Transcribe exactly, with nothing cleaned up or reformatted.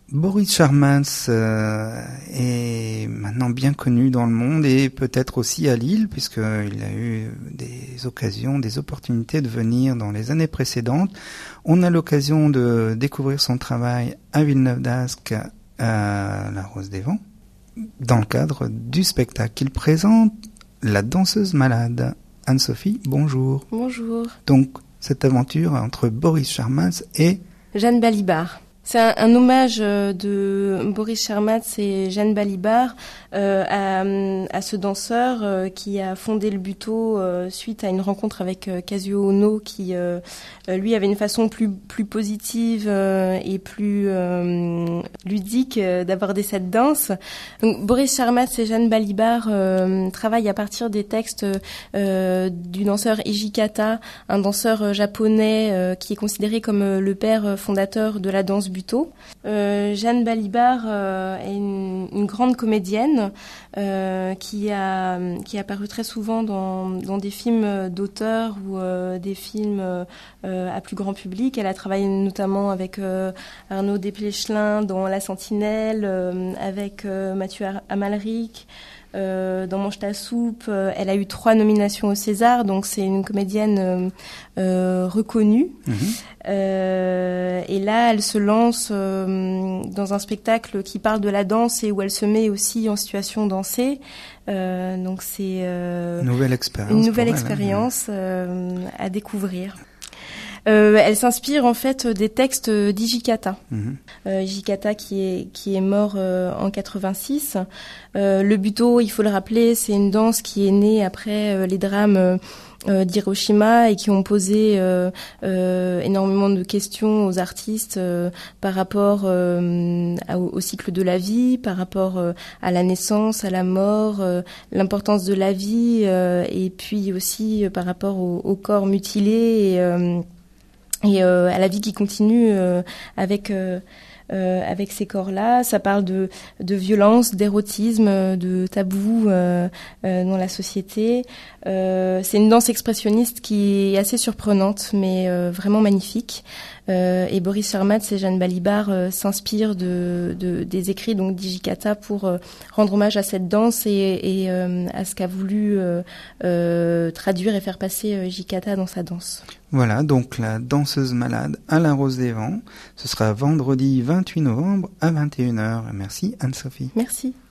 Boris Charmans euh, est maintenant bien connu dans le monde et peut-être aussi à Lille, puisqu'il a eu des occasions, des opportunités de venir dans les années précédentes. On a l'occasion de découvrir son travail à Villeneuve-d'Ascq, à la Rose des Vents, dans le cadre du spectacle qu'il présente, La danseuse malade. Anne-Sophie, bonjour. Bonjour. Donc, cette aventure entre Boris Charmans et Jeanne Balibar. C'est un, un hommage de Boris Charmans et Jeanne Balibar euh, à, à ce danseur euh, qui a fondé le Buteau euh, suite à une rencontre avec euh, Kazuo Ono, qui euh, lui avait une façon plus plus positive euh, et plus euh, ludique euh, d'aborder cette danse. Donc, Boris Charmans et Jeanne Balibar euh, travaillent à partir des textes euh, du danseur Hijikata, un danseur japonais euh, qui est considéré comme euh, le père fondateur de la danse Buteau. Euh, Jeanne Balibar euh, est une, une grande comédienne euh, qui a qui est apparue très souvent dans dans des films d'auteurs ou euh, des films euh, à plus grand public. Elle a travaillé notamment avec euh, Arnaud Desplechin dans La Sentinelle, euh, avec euh, Mathieu Amalric. Euh, dans Mange ta soupe, euh, elle a eu trois nominations au César, donc c'est une comédienne euh, euh, reconnue. Mmh. Euh, et là, elle se lance euh, dans un spectacle qui parle de la danse et où elle se met aussi en situation dansée. Euh, donc c'est euh, nouvelle expérience une nouvelle elle, expérience euh, à découvrir. Euh, elle s'inspire en fait des textes d'Hijikata. Mmh. Euh, Hijikata qui est qui est mort euh, en quatre-vingt-six. Euh, le Buteau, il faut le rappeler, c'est une danse qui est née après euh, les drames euh, d'Hiroshima et qui ont posé euh, euh, énormément de questions aux artistes euh, par rapport euh, au, au cycle de la vie, par rapport euh, à la naissance, à la mort, euh, l'importance de la vie euh, et puis aussi euh, par rapport au, au corps mutilé et euh, et euh, à la vie qui continue euh, avec euh, euh, avec ces corps-là. Ça parle de de violence, d'érotisme, de tabous euh, euh, dans la société. Euh, c'est une danse expressionniste qui est assez surprenante, mais euh, vraiment magnifique. Euh, et Boris Charmans et Jeanne Balibar euh, s'inspirent de, de des écrits donc d'Hijikata pour euh, rendre hommage à cette danse et, et euh, à ce qu'a voulu euh, euh, traduire et faire passer euh, Hijikata dans sa danse. Voilà, donc la danseuse malade à la Rose des Vents. Ce sera vendredi vingt-huit novembre à vingt et une heures. Merci Anne-Sophie. Merci.